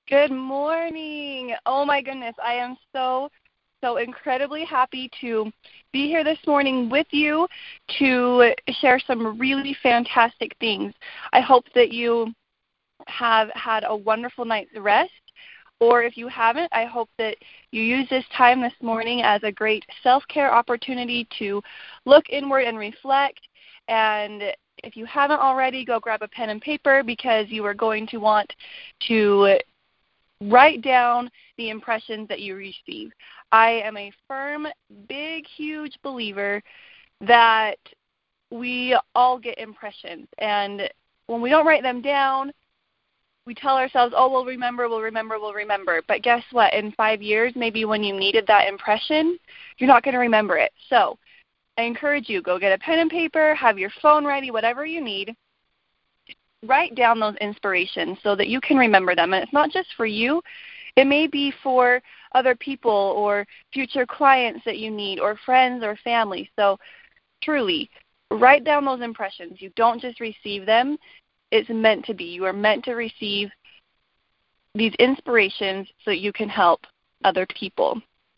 Good morning. Oh my goodness, I am so incredibly happy to be here this morning with you to share some really fantastic things. I hope that you have had a wonderful night's rest, or if you haven't, I hope that you use this time this morning as a great self-care opportunity to look inward and reflect. And if you haven't already, go grab a pen and paper because you are going to want to write down the impressions that you receive. I am a firm, big, huge believer that we all get impressions. And when we don't write them down, we tell ourselves, oh, we'll remember. But guess what? In 5 years, maybe when you needed that impression, you're not going to remember it. So I encourage you, go get a pen and paper, have your phone ready, whatever you need. Write down those inspirations so that you can remember them. And it's not just for you. It may be for other people or future clients that you need or friends or family. So truly, write down those impressions. You don't just receive them. It's meant to be. You are meant to receive these inspirations so that you can help other people.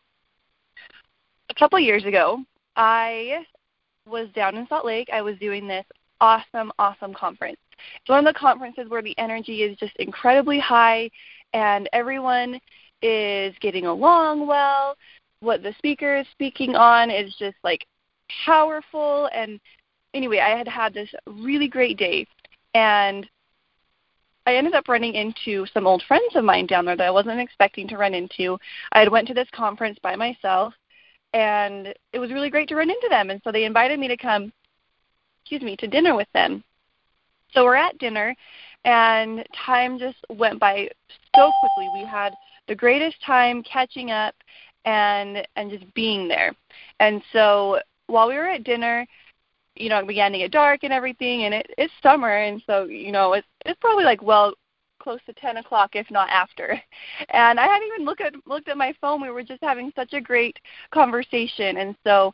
A couple years ago, I was down in Salt Lake. I was doing this awesome conference. It's one of the conferences where the energy is just incredibly high and everyone is getting along well. What the speaker is speaking on is just like powerful. And anyway, I had this really great day. And I ended up running into some old friends of mine down there that I wasn't expecting to run into. I had went to this conference by myself, and it was really great to run into them. And so they invited me to come, to dinner with them. So we're at dinner, and time just went by so quickly. We had the greatest time catching up and just being there. And so while we were at dinner, it began to get dark and everything, and it's summer, and so, it's probably close to 10 o'clock, if not after. And I hadn't even looked at my phone. We were just having such a great conversation. And so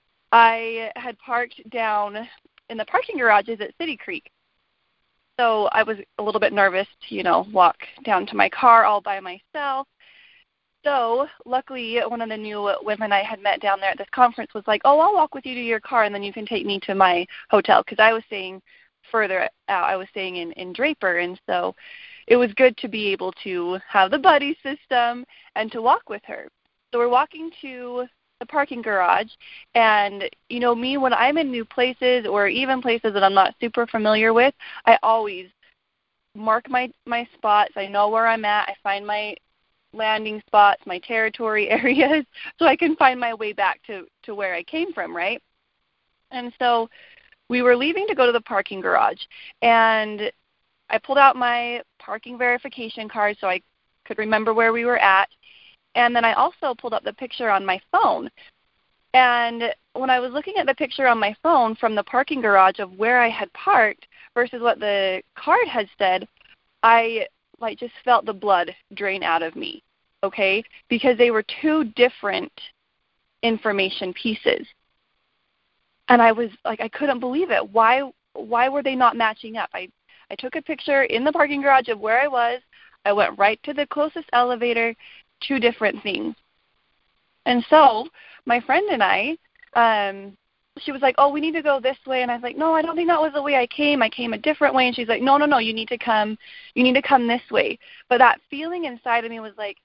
I had parked down in the parking garages at City Creek. So I was a little bit nervous to, walk down to my car all by myself. So luckily, one of the new women I had met down there at this conference was like, oh, I'll walk with you to your car, and then you can take me to my hotel, because I was staying further out. I was staying in Draper, and so it was good to be able to have the buddy system and to walk with her. So we're walking to the parking garage, and me, when I'm in new places or even places that I'm not super familiar with, I always mark my spots. I know where I'm at. I find my landing spots, my territory areas, so I can find my way back to where I came from, right? And so we were leaving to go to the parking garage, and I pulled out my parking verification card so I could remember where we were at. And then I also pulled up the picture on my phone. And when I was looking at the picture on my phone from the parking garage of where I had parked versus what the card had said, I just felt the blood drain out of me, okay? Because they were two different information pieces. And I was I couldn't believe it. Why were they not matching up? I took a picture in the parking garage of where I was. I went right to the closest elevator, two different things. And so my friend and I, she was like, oh, we need to go this way. And I was like, no, I don't think that was the way I came. I came a different way. And she's like, no, you need to come this way. But that feeling inside of me was like,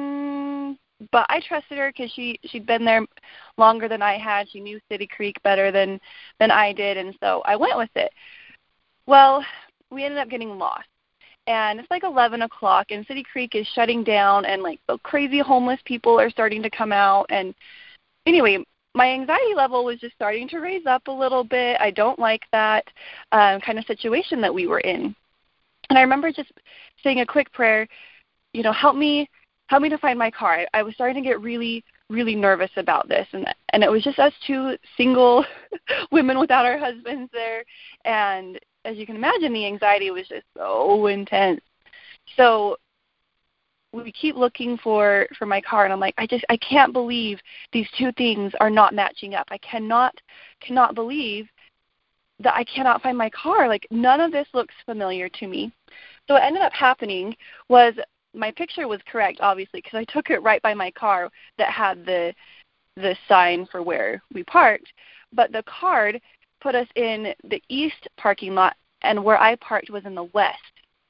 but I trusted her because she'd been there longer than I had. She knew City Creek better than I did. And so I went with it. Well, we ended up getting lost. And it's 11 o'clock, and City Creek is shutting down, and the crazy homeless people are starting to come out. And anyway, my anxiety level was just starting to raise up a little bit. I don't like that kind of situation that we were in. And I remember just saying a quick prayer, help me to find my car. I was starting to get really, really nervous about this. And it was just us two single women without our husbands there. And as you can imagine, the anxiety was just so intense. So we keep looking for my car, and I'm like, I can't believe these two things are not matching up. I cannot believe that I cannot find my car. None of this looks familiar to me. So what ended up happening was my picture was correct, obviously, because I took it right by my car that had the sign for where we parked. But the card put us in the east parking lot, and where I parked was in the west.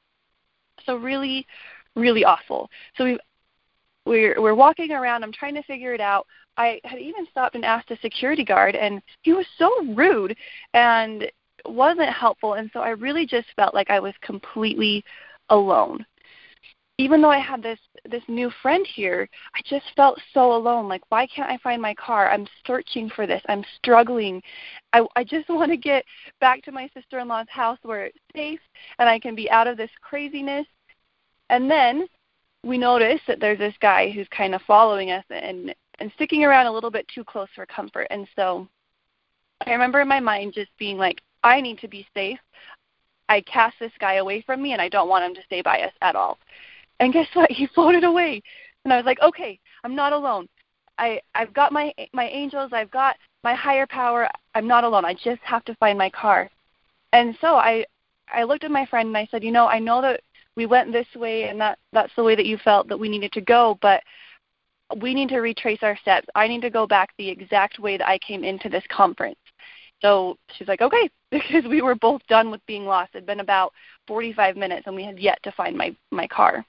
So really, really awful. So we're walking around. I'm trying to figure it out. I had even stopped and asked a security guard, and he was so rude and wasn't helpful. And so I really just felt like I was completely alone. Even though I had this new friend here, I just felt so alone. Like, why can't I find my car? I'm searching for this. I'm struggling. I just want to get back to my sister-in-law's house where it's safe and I can be out of this craziness. And then we notice that there's this guy who's kind of following us and sticking around a little bit too close for comfort. And so I remember in my mind just being like, I need to be safe. I cast this guy away from me, and I don't want him to stay by us at all. And guess what? He floated away. And I was like, okay, I'm not alone. I've got my angels. I've got my higher power. I'm not alone. I just have to find my car. And so I looked at my friend, and I said, I know that we went this way, and that's the way that you felt that we needed to go, but we need to retrace our steps. I need to go back the exact way that I came into this conference. So she's like, okay, because we were both done with being lost. It had been about 45 minutes, and we had yet to find my car.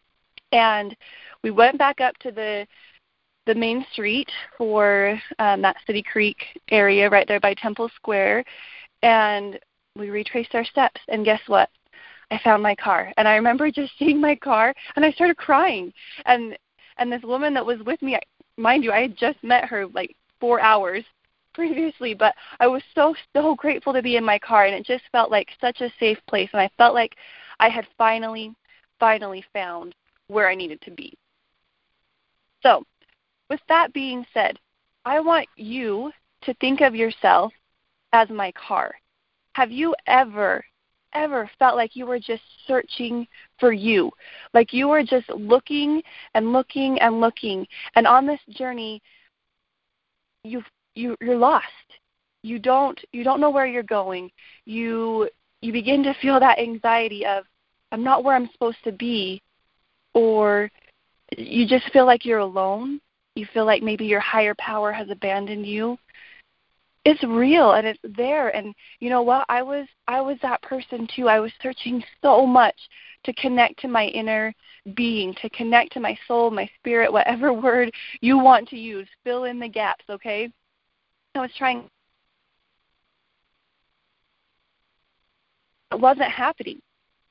And we went back up to the main street for that City Creek area right there by Temple Square, and we retraced our steps. And guess what? I found my car. And I remember just seeing my car, and I started crying. And this woman that was with me, mind you, I had just met her like 4 hours previously, but I was so grateful to be in my car, and it just felt like such a safe place, and I felt like I had finally found where I needed to be. So, with that being said, I want you to think of yourself as my car. Have you ever felt like you were just searching for you, like you were just looking and looking and looking, and on this journey you're lost. You don't know where you're going. You begin to feel that anxiety of, I'm not where I'm supposed to be, or you just feel like you're alone. You feel like maybe your higher power has abandoned you. It's real, and it's there. And you know what? I was that person too. I was searching so much to connect to my inner being, to connect to my soul, my spirit, whatever word you want to use. Fill in the gaps, okay? I was trying. It wasn't happening.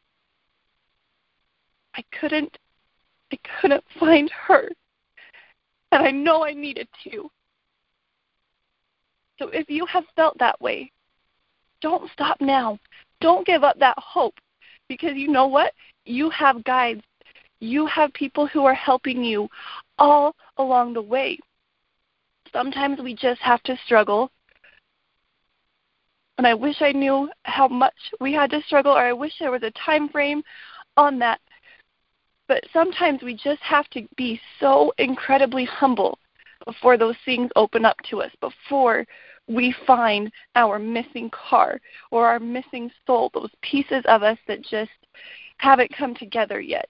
I couldn't find her, and I know I needed to. So if you have felt that way, don't stop now. Don't give up that hope, because you know what? You have guides. You have people who are helping you all along the way. Sometimes we just have to struggle, and I wish I knew how much we had to struggle, or I wish there was a time frame on that. But sometimes we just have to be so incredibly humble before those things open up to us, before we find our missing car or our missing soul, those pieces of us that just haven't come together yet.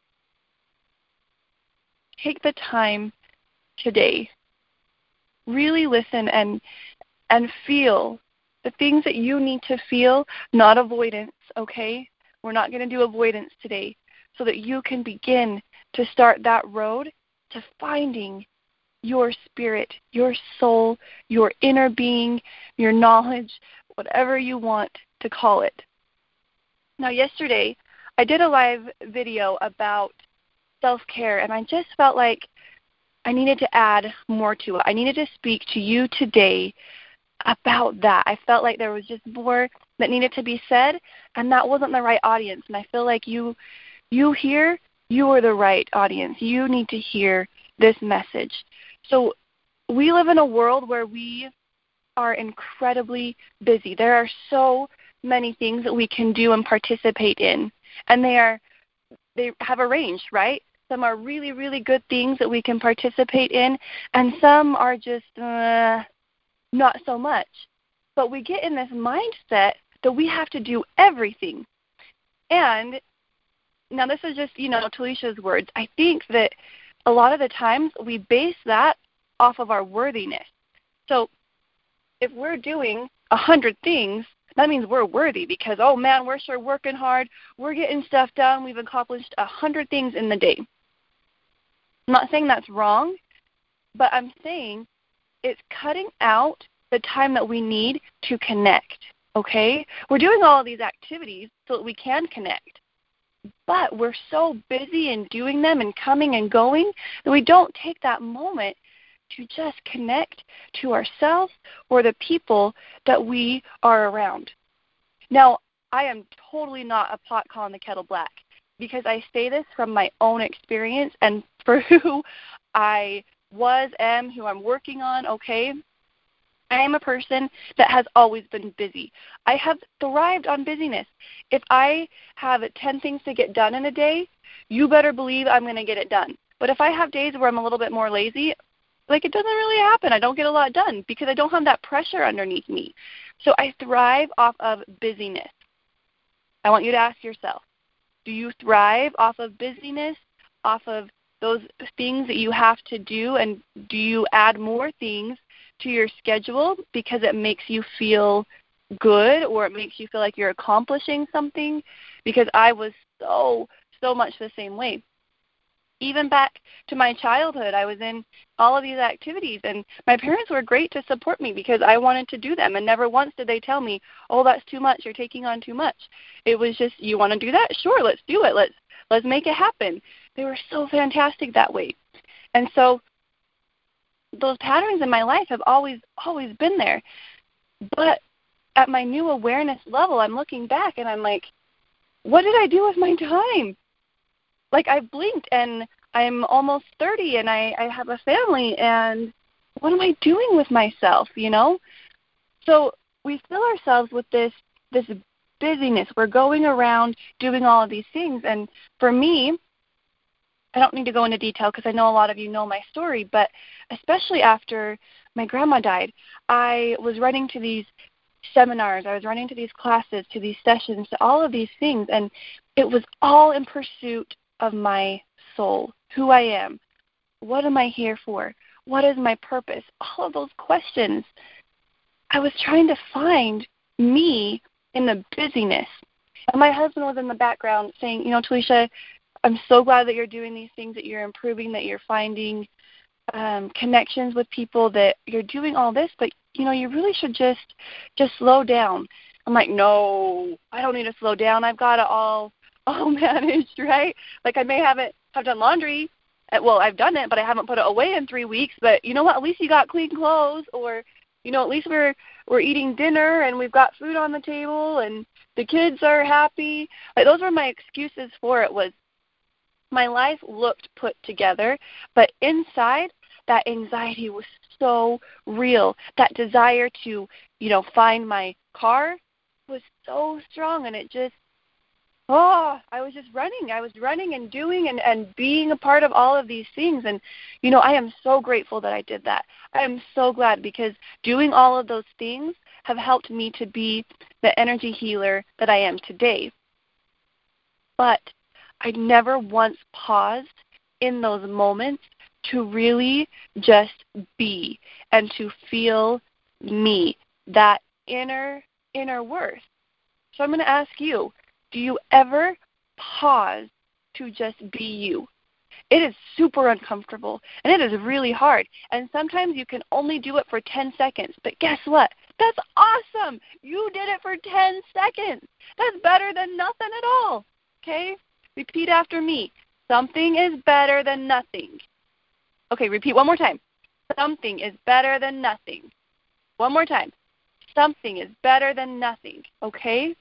Take the time today. Really listen and feel the things that you need to feel, not avoidance, okay? We're not going to do avoidance today, so that you can begin to start that road to finding your spirit, your soul, your inner being, your knowledge, whatever you want to call it. Now, yesterday, I did a live video about self-care, and I just felt like I needed to add more to it. I needed to speak to you today about that. I felt like there was just more that needed to be said, and that wasn't the right audience. And I feel like you here, you are the right audience. You need to hear this message. So we live in a world where we are incredibly busy. There are so many things that we can do and participate in, and they have a range, right? Some are really, really good things that we can participate in, and some are just not so much. But we get in this mindset that we have to do everything. And now this is just, Talisha's words. I think that a lot of the times we base that off of our worthiness. So if we're doing 100 things, that means we're worthy because, oh man, we're sure working hard. We're getting stuff done. We've accomplished 100 things in the day. I'm not saying that's wrong, but I'm saying it's cutting out the time that we need to connect, okay? We're doing all of these activities so that we can connect, but we're so busy in doing them and coming and going that we don't take that moment to just connect to ourselves or the people that we are around. Now, I am totally not a pot calling the kettle black because I say this from my own experience and for who I was, am, who I'm working on, okay? I am a person that has always been busy. I have thrived on busyness. If I have 10 things to get done in a day, you better believe I'm going to get it done. But if I have days where I'm a little bit more lazy, it doesn't really happen. I don't get a lot done because I don't have that pressure underneath me. So I thrive off of busyness. I want you to ask yourself, do you thrive off of busyness, off of those things that you have to do, and do you add more things to your schedule because it makes you feel good or it makes you feel like you're accomplishing something? Because I was so much the same way. Even back to my childhood, I was in all of these activities, and my parents were great to support me because I wanted to do them, and never once did they tell me, oh, that's too much, you're taking on too much. It was just, you want to do that? Sure, let's do it. Let's make it happen. They were so fantastic that way. And so those patterns in my life have always been there. But at my new awareness level, I'm looking back, and I'm like, what did I do with my time? I blinked, and I'm almost 30, and I have a family, and what am I doing with myself, So we fill ourselves with this busyness. We're going around doing all of these things, and for me, I don't need to go into detail because I know a lot of you know my story, but especially after my grandma died, I was running to these seminars, I was running to these classes, to these sessions, to all of these things, and it was all in pursuit of my soul, who I am, what am I here for, what is my purpose, all of those questions. I was trying to find me in the busyness. And my husband was in the background saying, Talisha, I'm so glad that you're doing these things, that you're improving, that you're finding connections with people, that you're doing all this, but, you really should just slow down. I'm like, no, I don't need to slow down. I've got it all managed, right? I may have done laundry. Well, I've done it, but I haven't put it away in 3 weeks. But you know what? At least you got clean clothes, or at least we're eating dinner and we've got food on the table and the kids are happy. Those were my excuses for it. Was my life looked put together, but inside that anxiety was so real. That desire to find my car was so strong, and it just. I was just running. I was running and doing and being a part of all of these things. And, I am so grateful that I did that. I am so glad because doing all of those things have helped me to be the energy healer that I am today. But I never once paused in those moments to really just be and to feel me, that inner worth. So I'm going to ask you, do you ever pause to just be you? It is super uncomfortable, and it is really hard. And sometimes you can only do it for 10 seconds. But guess what? That's awesome. You did it for 10 seconds. That's better than nothing at all. Okay? Repeat after me. Something is better than nothing. Okay, repeat one more time. Something is better than nothing. One more time. Something is better than nothing. Okay?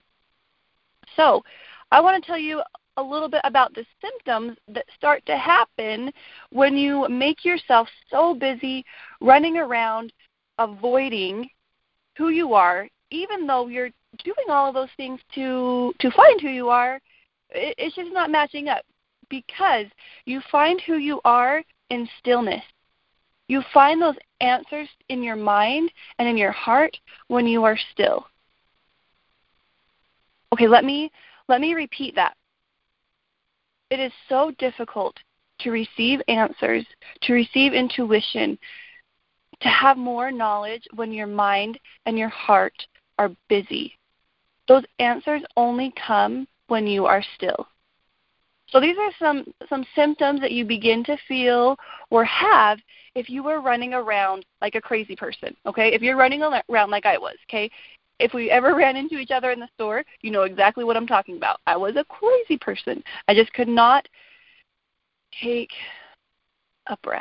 So I want to tell you a little bit about the symptoms that start to happen when you make yourself so busy running around avoiding who you are, even though you're doing all of those things to find who you are. It's just not matching up because you find who you are in stillness. You find those answers in your mind and in your heart when you are still. Okay, let me repeat that. It is so difficult to receive answers, to receive intuition, to have more knowledge when your mind and your heart are busy. Those answers only come when you are still. So these are some symptoms that you begin to feel or have if you were running around like a crazy person, okay? If you're running around like I was, okay? If we ever ran into each other in the store, you know exactly what I'm talking about. I was a crazy person. I just could not take a breath.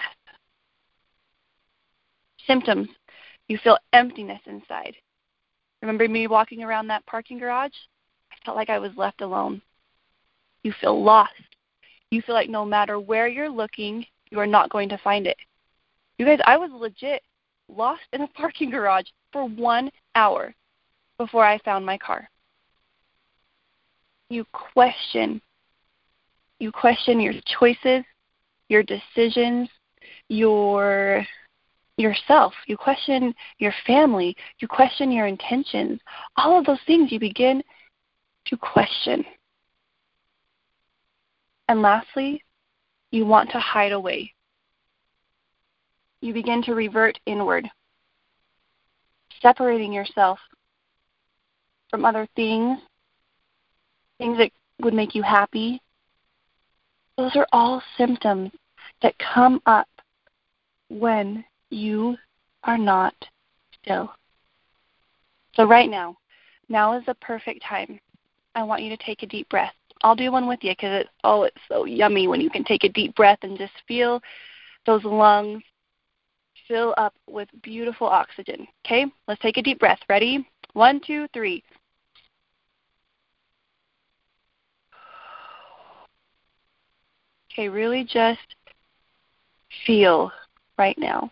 Symptoms. You feel emptiness inside. Remember me walking around that parking garage? I felt like I was left alone. You feel lost. You feel like no matter where you're looking, you are not going to find it. You guys, I was legit lost in a parking garage for 1 hour before I found my car. You question. You question your choices, your decisions, yourself. You question your family. You question your intentions. All of those things you begin to question. And lastly, you want to hide away. You begin to revert inward, separating yourself from other things that would make you happy. Those are all symptoms that come up when you are not still. So right now is the perfect time. I want you to take a deep breath. I'll do one with you because it's so yummy when you can take a deep breath and just feel those lungs fill up with beautiful oxygen. Okay, let's take a deep breath. Ready? 1, 2, 3. Okay, really just feel right now.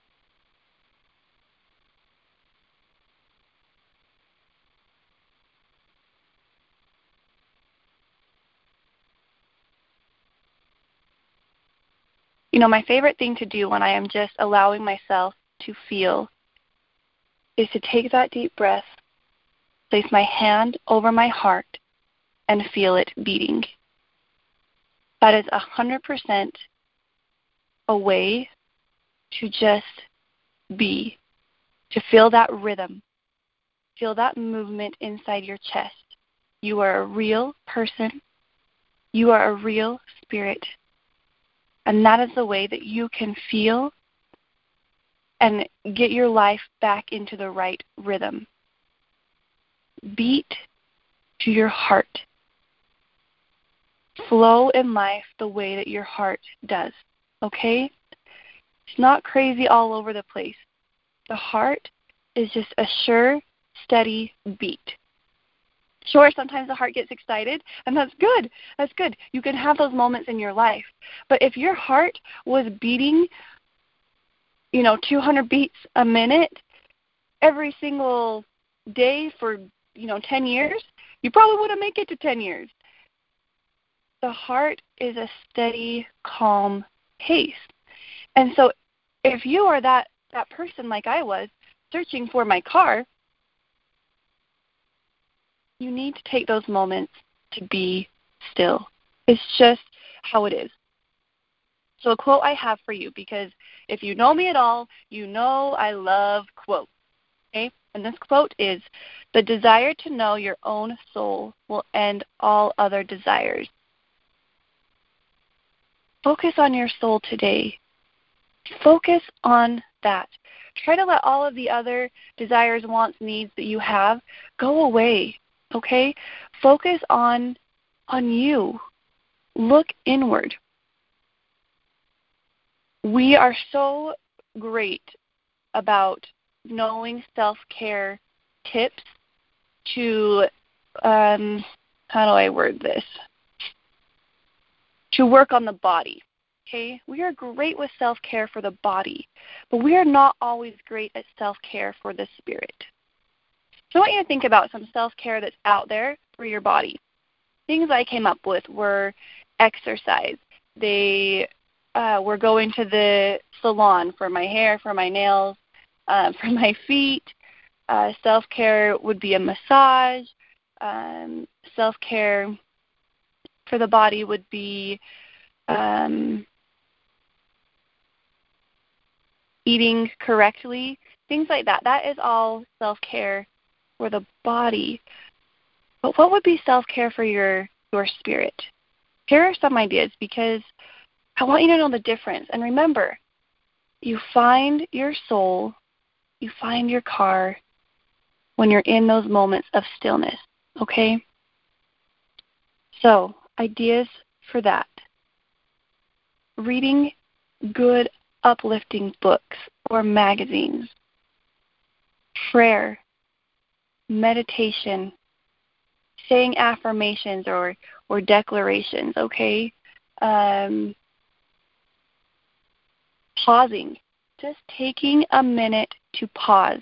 You know, my favorite thing to do when I am just allowing myself to feel is to take that deep breath, place my hand over my heart, and feel it beating. That is 100% a way to just be, to feel that rhythm, feel that movement inside your chest. You are a real person. You are a real spirit. And that is the way that you can feel and get your life back into the right rhythm. Beat to your heart. Flow in life the way that your heart does, okay? It's not crazy all over the place. The heart is just a sure, steady beat. Sure, sometimes the heart gets excited, and that's good. That's good. You can have those moments in your life. But if your heart was beating, 200 beats a minute every single day for, 10 years, you probably wouldn't make it to 10 years. The heart is a steady, calm pace. And so if you are that person like I was, searching for my car, you need to take those moments to be still. It's just how it is. So a quote I have for you, because if you know me at all, you know I love quotes. Okay? And this quote is, "The desire to know your own soul will end all other desires." Focus on your soul today. Focus on that. Try to let all of the other desires, wants, needs that you have go away. Okay? Focus on you. Look inward. We are so great about knowing self-care tips to, how do I word this? To work on the body. Okay? We are great with self-care for the body, but we are not always great at self-care for the spirit. So I want you to think about some self-care that's out there for your body. Things I came up with were exercise. They were going to the salon for my hair, for my nails, for my feet. Self-care would be a massage. Self-care for the body would be eating correctly, things like that. That is all self-care for the body. But what would be self-care for your spirit? Here are some ideas, because I want you to know the difference. And remember, you find your soul, you find your car when you're in those moments of stillness, okay? So, ideas for that. Reading good, uplifting books or magazines. Prayer, meditation, saying affirmations or declarations, okay? Pausing, just taking a minute to pause.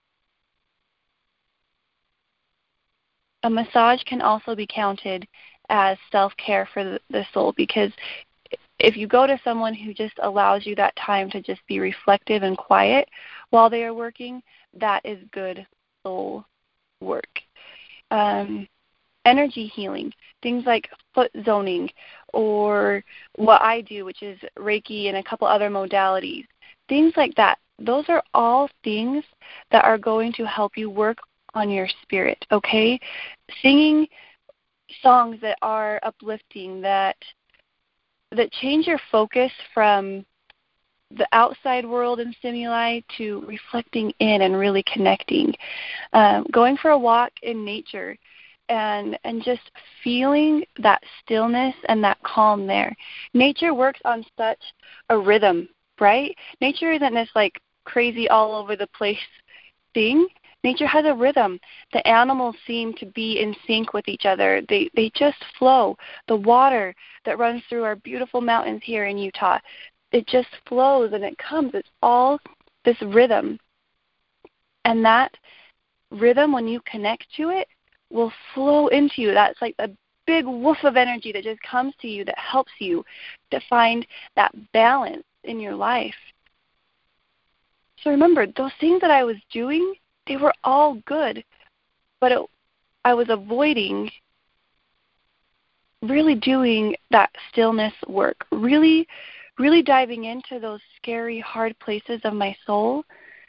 A massage can also be counted as self-care for the soul, because if you go to someone who just allows you that time to just be reflective and quiet while they are working, that is good soul work. Energy healing, things like foot zoning, or what I do, which is Reiki and a couple other modalities, things like that. Those are all things that are going to help you work on your spirit, okay? Singing songs that are uplifting, that change your focus from the outside world and stimuli to reflecting in and really connecting. Going for a walk in nature and just feeling that stillness and that calm there. Nature works on such a rhythm, right? Nature isn't this like crazy all over the place thing. Nature has a rhythm. The animals seem to be in sync with each other. They just flow. The water that runs through our beautiful mountains here in Utah, it just flows and it comes. It's all this rhythm. And that rhythm, when you connect to it, will flow into you. That's like a big woof of energy that just comes to you, that helps you to find that balance in your life. So remember, those things that I was doing, they were all good, but I was avoiding really doing that stillness work, really diving into those scary, hard places of my soul,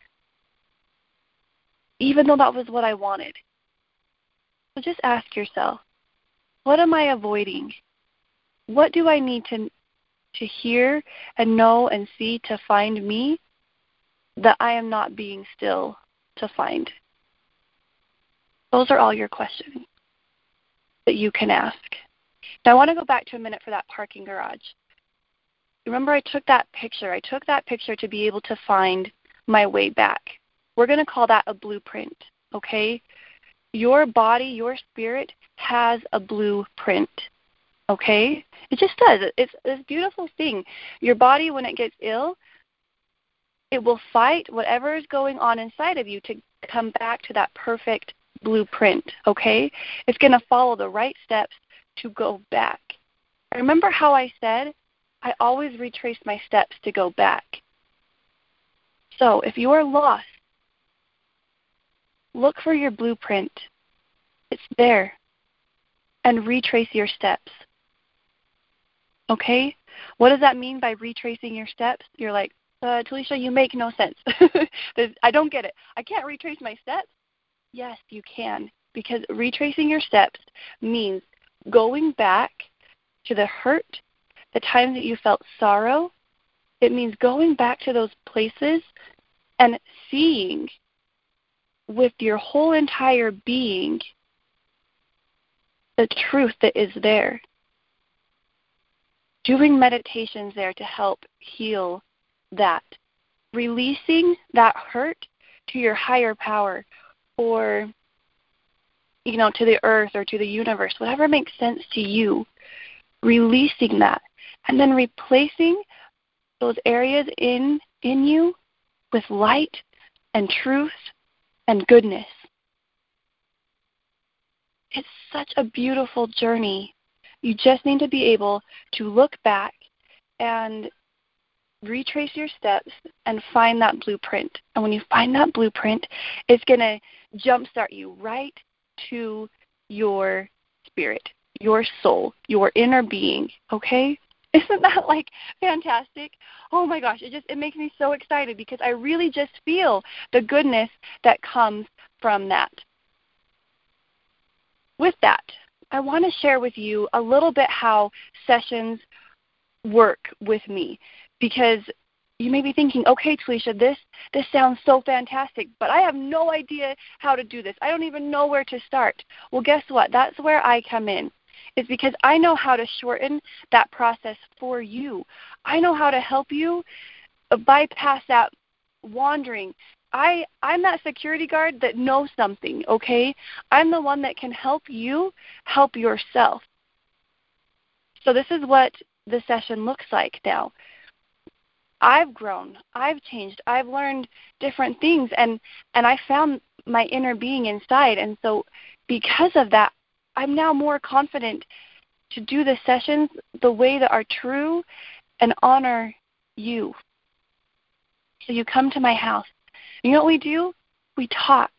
even though that was what I wanted. So just ask yourself, what am I avoiding? What do I need to hear and know and see to find me that I am not being still to find? Those are all your questions that you can ask. Now I want to go back to a minute for that parking garage. Remember, I took that picture. I took that picture to be able to find my way back. We're going to call that a blueprint, okay? Your body, your spirit has a blueprint, okay? It just does. It's this beautiful thing. Your body, when it gets ill, it will fight whatever is going on inside of you to come back to that perfect blueprint, okay? It's going to follow the right steps to go back. Remember how I said I always retrace my steps to go back. So if you are lost, look for your blueprint. It's there. And retrace your steps. Okay? What does that mean by retracing your steps? You're like, Talisha, you make no sense. I don't get it. I can't retrace my steps? Yes, you can. Because retracing your steps means going back to the hurt, the times that you felt sorrow. It means going back to those places and seeing with your whole entire being the truth that is there. Doing meditations there to help heal that. Releasing that hurt to your higher power, or to the earth or to the universe, whatever makes sense to you. Releasing that. And then replacing those areas in you with light and truth and goodness. It's such a beautiful journey. You just need to be able to look back and retrace your steps and find that blueprint. And when you find that blueprint, it's going to jumpstart you right to your spirit, your soul, your inner being, okay? Isn't that like fantastic? Oh my gosh, it makes me so excited because I really just feel the goodness that comes from that. With that, I want to share with you a little bit how sessions work with me, because you may be thinking, okay, Talisha, this sounds so fantastic, but I have no idea how to do this. I don't even know where to start. Well, guess what? That's where I come in. It's because I know how to shorten that process for you. I know how to help you bypass that wandering. I'm that security guard that knows something, okay? I'm the one that can help you help yourself. So this is what the session looks like now. I've grown, I've changed, I've learned different things, and I found my inner being inside. And so because of that, I'm now more confident to do the sessions the way that are true and honor you. So you come to my house. You know what we do? We talk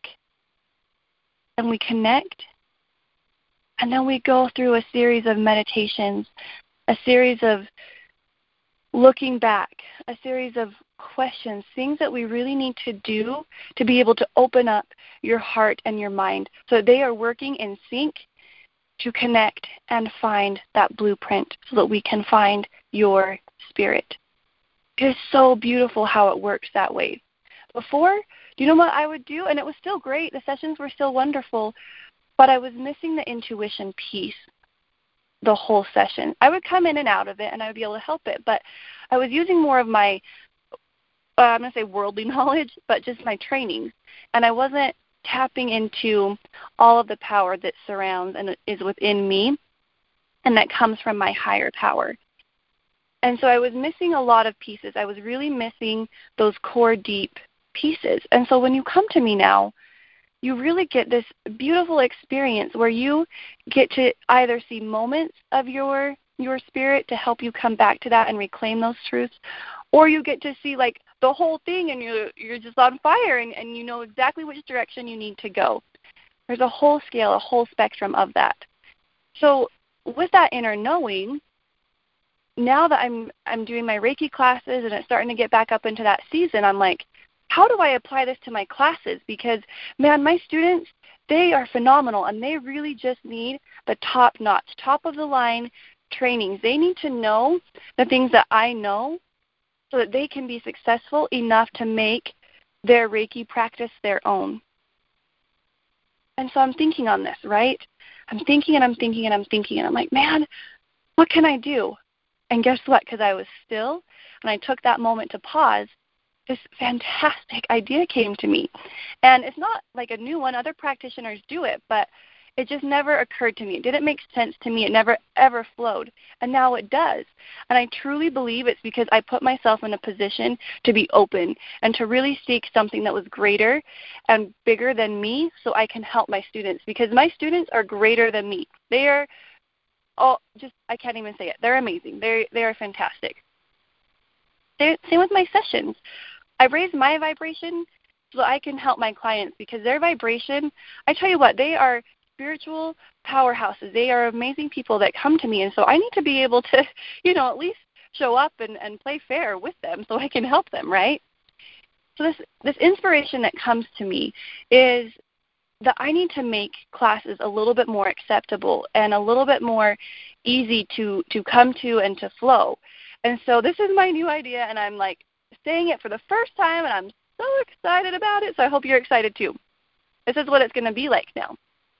and we connect, and then we go through a series of meditations, a series of looking back, a series of questions, things that we really need to do to be able to open up your heart and your mind so they are working in sync to connect and find that blueprint so that we can find your spirit. It is so beautiful how it works that way. Before, do you know what I would do? And it was still great. The sessions were still wonderful, but I was missing the intuition piece the whole session. I would come in and out of it, and I would be able to help it, but I was using more of my, I'm going to say worldly knowledge, but just my trainings, and I wasn't tapping into all of the power that surrounds and is within me, and that comes from my higher power. And so I was missing a lot of pieces. I was really missing those core deep pieces. And so when you come to me now, you really get this beautiful experience where you get to either see moments of your spirit to help you come back to that and reclaim those truths, or you get to see like the whole thing and you're just on fire and you know exactly which direction you need to go. There's a whole scale, a whole spectrum of that. So with that inner knowing, now that I'm doing my Reiki classes and it's starting to get back up into that season, I'm like, how do I apply this to my classes? Because, man, my students, they are phenomenal, and they really just need the top-notch, top-of-the-line trainings. They need to know the things that I know so that they can be successful enough to make their Reiki practice their own. And so I'm thinking on this, right? I'm thinking and I'm thinking and I'm thinking, and I'm like, man, what can I do? And guess what? Because I was still, and I took that moment to pause, this fantastic idea came to me. And it's not like a new one. Other practitioners do it, but it just never occurred to me. It didn't make sense to me. It never, ever flowed. And now it does. And I truly believe it's because I put myself in a position to be open and to really seek something that was greater and bigger than me so I can help my students. Because my students are greater than me. They are, I can't even say it. They're amazing. They are fantastic. Same with my sessions. I raise my vibration so I can help my clients because their vibration, I tell you what, they are spiritual powerhouses. They are amazing people that come to me, and so I need to be able to, at least show up and play fair with them so I can help them, right? So this inspiration that comes to me is that I need to make classes a little bit more acceptable and a little bit more easy to come to and to flow. And so this is my new idea, and I'm like saying it for the first time, and I'm so excited about it, so I hope you're excited too. This is what it's going to be like now.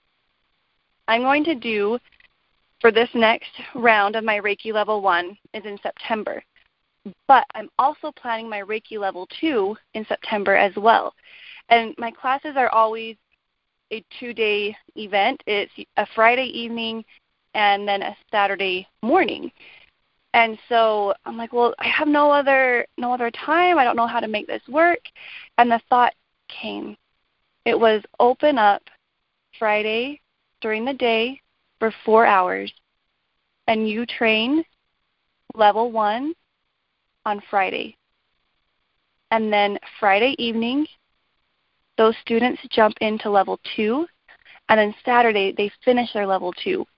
I'm going to do, for this next round of my Reiki Level 1 is in September, but I'm also planning my Reiki Level 2 in September as well. And my classes are always a 2-day event. It's a Friday evening and then a Saturday morning. And so I'm like, well, I have no other time. I don't know how to make this work. And the thought came. It was open up Friday during the day for 4 hours, and you train Level 1 on Friday. And then Friday evening, those students jump into Level 2, and then Saturday they finish their Level 2.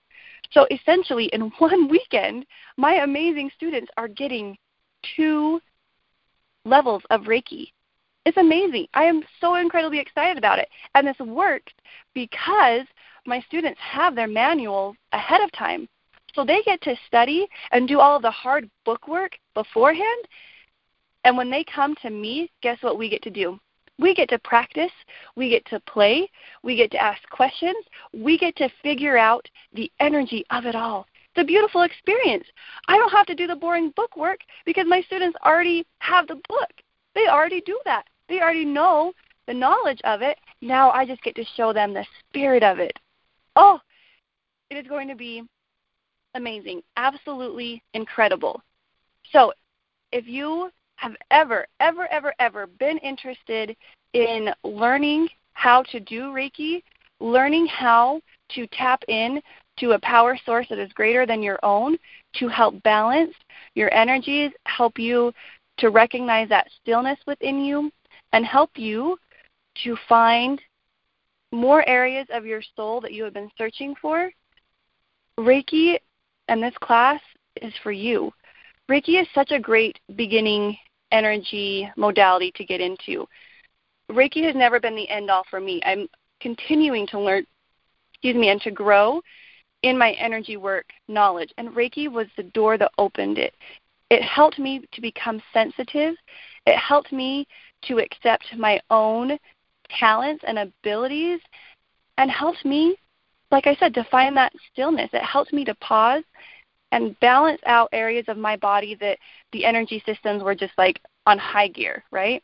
So essentially, in one weekend, my amazing students are getting 2 levels of Reiki. It's amazing. I am so incredibly excited about it. And this works because my students have their manuals ahead of time. So they get to study and do all of the hard book work beforehand. And when they come to me, guess what we get to do? We get to practice. We get to play. We get to ask questions. We get to figure out the energy of it all. It's a beautiful experience. I don't have to do the boring book work because my students already have the book. They already do that. They already know the knowledge of it. Now I just get to show them the spirit of it. Oh, it is going to be amazing. Absolutely incredible. So if you have ever been interested in learning how to do Reiki, learning how to tap in to a power source that is greater than your own to help balance your energies, help you to recognize that stillness within you, and help you to find more areas of your soul that you have been searching for, Reiki and this class is for you. Reiki is such a great beginning energy modality to get into. Reiki has never been the end-all for me. I'm continuing to learn, and to grow in my energy work knowledge. And Reiki was the door that opened it. It helped me to become sensitive. It helped me to accept my own talents and abilities, and helped me, like I said, to find that stillness. It helped me to pause and balance out areas of my body that the energy systems were just like on high gear, right?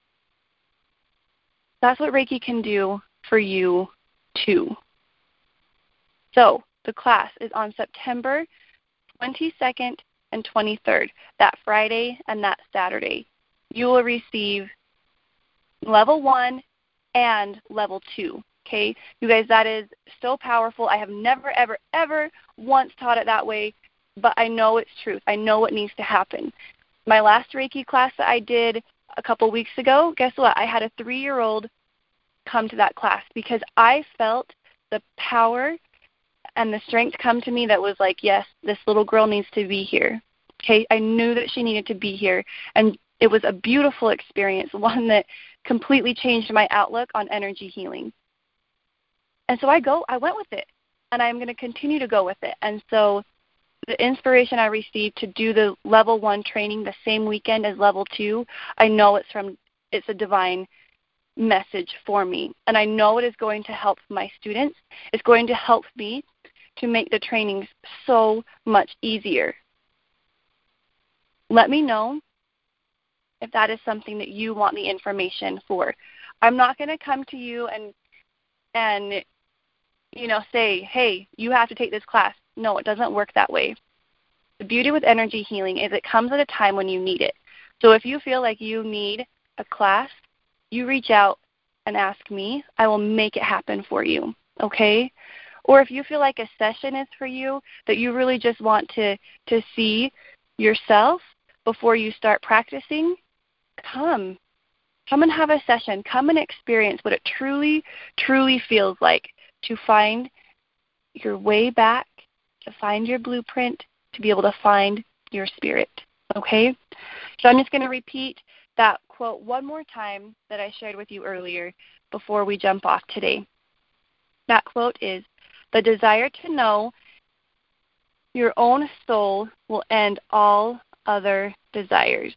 That's what Reiki can do for you too. So the class is on September 22nd and 23rd, that Friday and that Saturday. You will receive level 1 and level 2. Okay, you guys, that is so powerful. I have never, ever once taught it that way, but I know it's truth. I know what needs to happen. My last Reiki class that I did a couple weeks ago, guess what? I had a 3-year-old come to that class because I felt the power and the strength come to me that was like, yes, this little girl needs to be here. Okay, I knew that she needed to be here, and it was a beautiful experience, one that completely changed my outlook on energy healing. And so I went with it, and I'm going to continue to go with it. And so the inspiration I received to do the level 1 training the same weekend as level 2, I know it's a divine message for me. And I know it is going to help my students. It's going to help me to make the trainings so much easier. Let me know if that is something that you want the information for. I'm not going to come to you and say, hey, you have to take this class. No, it doesn't work that way. The beauty with energy healing is it comes at a time when you need it. So if you feel like you need a class, you reach out and ask me. I will make it happen for you, okay? Or if you feel like a session is for you, that you really just want to see yourself before you start practicing, come and have a session. Come and experience what it truly, truly feels like to find your way back, to find your blueprint, to be able to find your spirit, okay? So I'm just going to repeat that quote one more time that I shared with you earlier before we jump off today. That quote is, "The desire to know your own soul will end all other desires."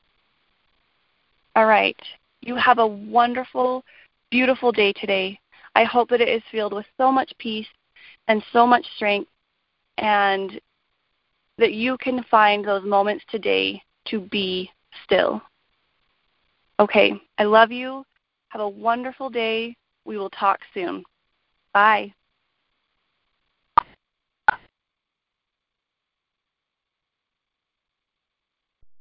All right. You have a wonderful, beautiful day today. I hope that it is filled with so much peace and so much strength, and that you can find those moments today to be still. Okay. I love you. Have a wonderful day. We will talk soon. Bye.